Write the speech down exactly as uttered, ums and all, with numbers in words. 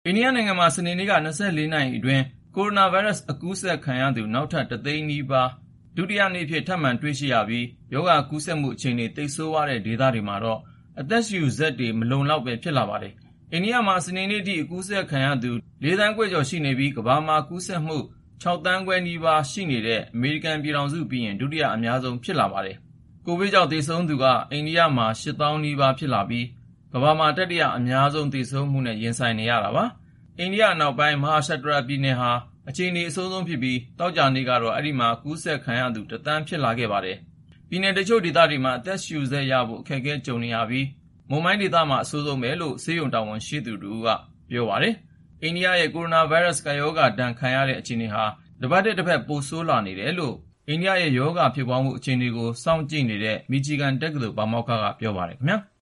အိန္ဒိယနိုင်ငံမှာစနေနေ့က၂၄နာရီအတွင်းကိုရိုနာဗိုင်းရပ်စ်အကူးစက်ခံရသူနောက်ထပ်တစ်သိန်းနီးပါးဒုတိယနေ့အဖြစ်ထပ်မံတွေ့ရှိရပြီးရောဂါကူးစက်မှုအခြေအနေသိပ်ဆိုးဝါးတဲ့ဒေသတွေမှာတော့အသက်ရှူစက်တွေမလုံလောက်ပဲဖြစ်လာပါတယ်။အိန္ဒိယမှာစနေနေ့ထိအကူးစက်ခံရသူလေးသန်းခွဲကျော်ရှိနေပြီးကမ္ဘာမှာကူးစက်မှုခြောက်သန်းခွဲနီးပါးရှိနေတဲ့အမေရိကန်ပြည်ထောင်စုပြီးရင်ဒုတိယအများဆုံးဖြစ်လာပါတယ်။ကိုဗစ်ကြောင့်သေဆုံးသူကအိန္ဒိယမှာရှစ်သောင်းနီးပါးဖြစ်လာပြီးကမ္ဘာမှာတတိယအများဆုံးသေဆုံးမှုနဲ့ရင်ဆိုင်နေရတာပါ။အိန္ဒိယအနောက်ပိုင်းမဟာရှတရာပြည်နယ်ဟာအခြေအနေအဆိုးဆုံးဖြစ်ပြီးတောက်ကြနေ့ကတော့အဲ့ဒီမှာကူးစက်ခံရသူတစ်သန်းဖြစ်လာခဲ့ပါတယ်။ပြည်နယ်တချို့ဒေသတွေမှာအသက်ရှူစက်ရဖို့အခက်အခဲကြုံနေရပြီးမွန်မိုင်းဒေသမှာအဆိုးဆုံးပဲလို့ဆေးရုံတာဝန်ရှိသူတို့ကပြောပါတယ်။အိန္ဒိယရဲ့ကိုရိုနာဗိုင်းရပ်စ်ကရောဂါဒဏ်ခံရတဲ့အခြေအနေဟာတစ်ပတ်တစ်ပတ်ပိုဆိုးလာနေတယ်လို့အိန္ဒိယရဲ့ရောဂါဖြစ်ပွားမှုအခြေအနေကိုစောင့်ကြည့်နေတဲ့မီချီဂန်တက္ကသိုလ်ပါမောက္ခကပြောပါတယ်ခင်ဗျာ။